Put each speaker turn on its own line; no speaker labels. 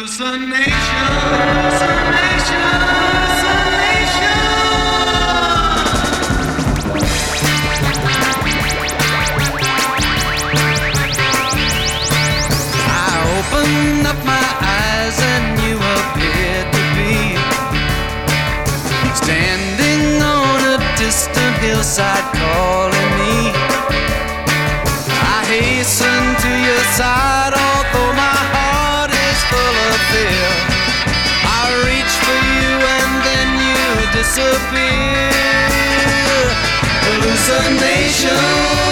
Opened up my eyes and you appeared to be standing on a distant hillside calling me. I hasten to your side although my heart is full of fear. I reach for you and then you disappear. Hallucination.